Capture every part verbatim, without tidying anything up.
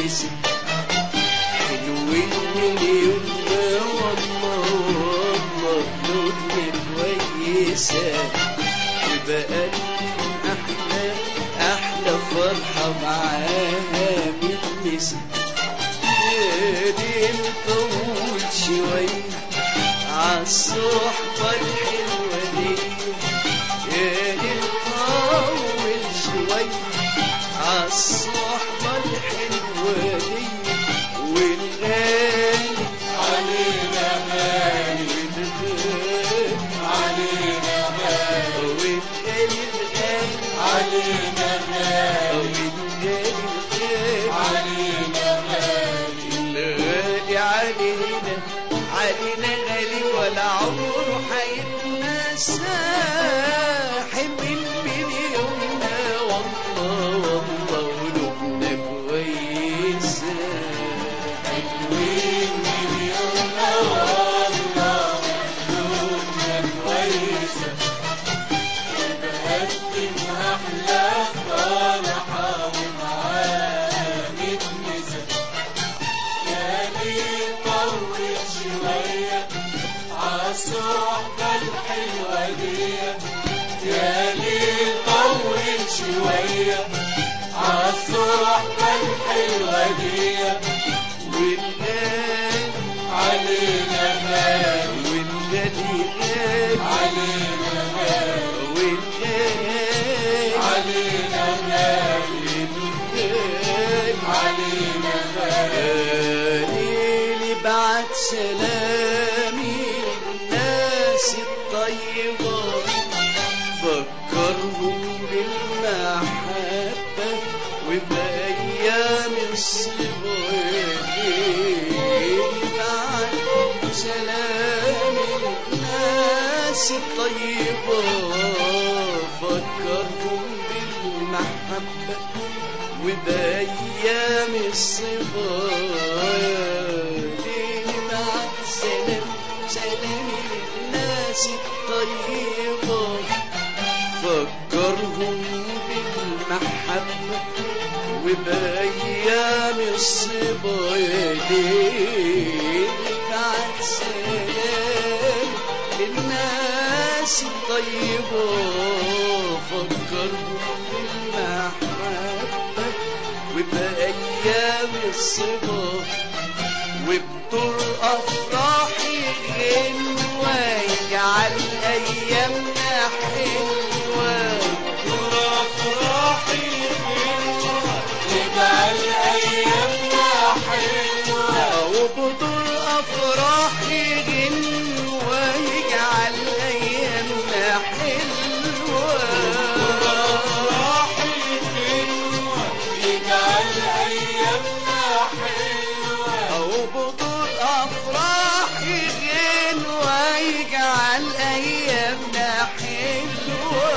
متونسة حلوين من يومنا والله والله قلوبنا كويسة وبقت أحلى أحلى فرحة معاها متونسة. ليه نطول شوية عالصحبة الحلوة دي يا نطول شوية عالصحبة الحلوة دي والغالي علينا غالي علينا غالي والغالي الغالي علينا غالي والغالي علينا غالي الغالي علينا علينا غالي ولا عمره حيتنسى حلوين من يومنا والله والله قلوبنا كويسة حلوين من يومنا والله قلوبنا كويسة وبقدم أحلى فرحة ومعاها متونسة. يا ليه طول شوية عالصحبة الحلوة دي يا ليه طول شوية عالصحبة الحلوة دي والغالي علينا غالي والغالي غالي علينا غالي والغالي علينا غالي علينا غالي. ليلي بعت سلامي للناس الطيبة فكرهم بالمحبة وبأيام الصبا. ليلي بعت سلامي للناس الطيبة فكرهم بالمحبة وبأيام الصبا. ليلي بعت سلام سلامي للناس الطيبة فكرهم بالمحبة وبأيام الصبا. ليلي بعت سلام للناس الطيبة فكرهم بالمحبة وبأيام الصبا. وبدور أفراحي غنوة يجعل أيامنا حلوة. بدور أفراحي غنوة يجعل أيامنا حلوة. وبدور أفراحي غنوة يجعل أيامنا حلوة. بدور أفراحي غنوة يجعل أيامنا حلوة. وبدور أفراحي غنوة يجعل أيامنا حلوة.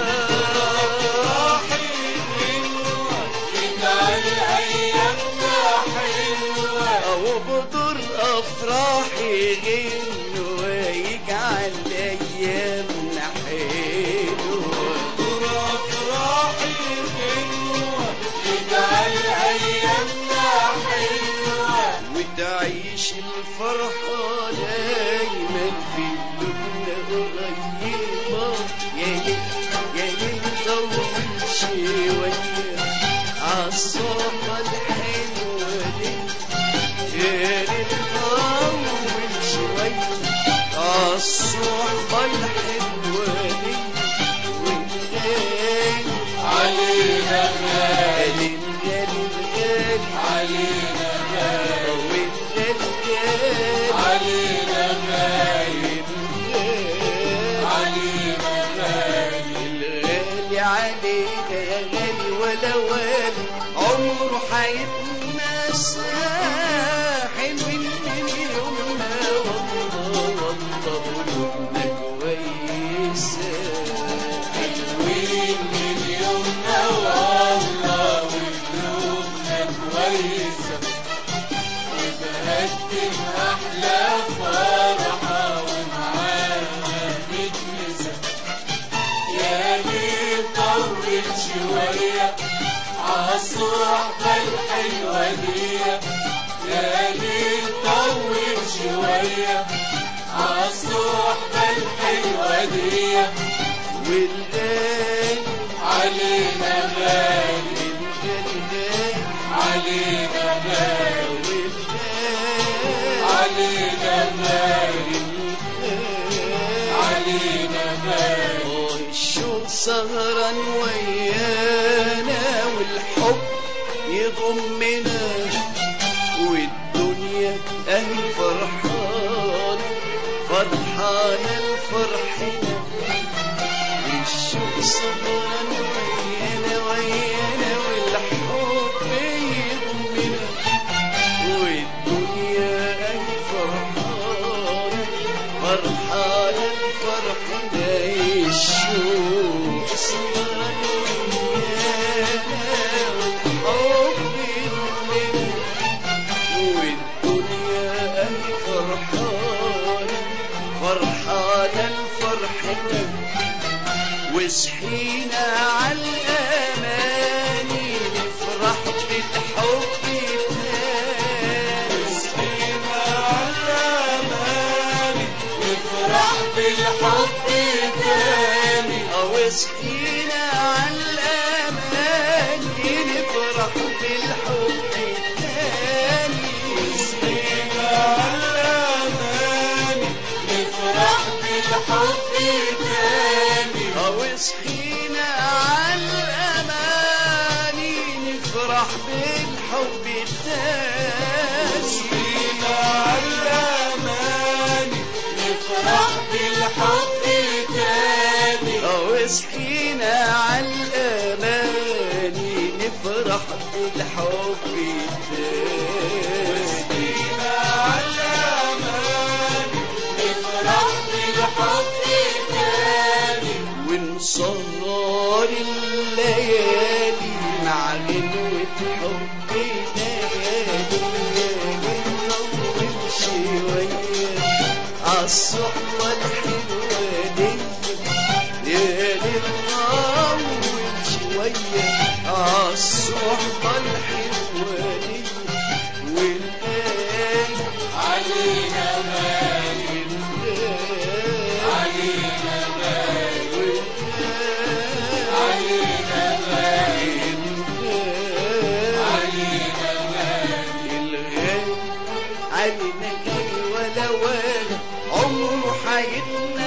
أفراحي غنوة يجعل أيامنا حلوة. وبدور أفراحي غنوة يجعل أيامنا حلوة. بدور أفراحي غنوة يجعل أيامنا حلوة. وتعيش الفرحة دايما في قلوبنا قريبة. يا ليل يا ليل طول شوية عالصحبة الحلوة دي. يا ليل طول شوية عالصحبة الحلوة دي والغالي علينا غالي الغالي الغالي علينا غالي والغالي علينا غالي علينا غالي الغالي علينا يا غالي ولا والي عمره حيتنسى حلوين من يومنا والله والله قلوبنا كويسة. حلوين من يومنا والله وقلوبنا كويسة وبقدم أحلى فرحة ومعاها متونسة. يا ليه طول شوية عالصحبة الحلوة عادية يا ليل طول شوية عالصحبة الحلوة دي والغالي علينا غالي والغالي علينا غالي علينا غالي علينا غالي الشوق سهران ويانا والحب يضمنا والدنيا اهي فرحان فرحانة الفرحنا الشوق سهران ويانا ويانا والحب يضمنا والدنيا اهي فرحان فرحانة الفرحنا الشوق سهران ويانا والحب يضمنا والدنيا اهي فرحانة فرحانة الفرحنا وصحينا عالأماني نفرح بالحب تاني وصحينا عالأماني نفرح بالحب تاني وصحينا عالأماني نفرح بالحب تاني وصحينا عالأماني نفرح بالحب تاني وصحينا عالأماني نفرح بالحب تاني وصحينا عالأماني نفرح بالحب تاني وصحينا عالأماني نفرح بالحب تاني وصحينا عالأماني نفرح بالحب تاني ونسهر الليالي مع غنوة حب ليالي نطول شوية عالصحبة الحلوة دي ليالي نطول شوية عالصحبة الحلوة دي والآن علينا غالي علينا غالي علينا غالي علينا غالي الغالي علينا غالي ولا ولا عمره حياتنا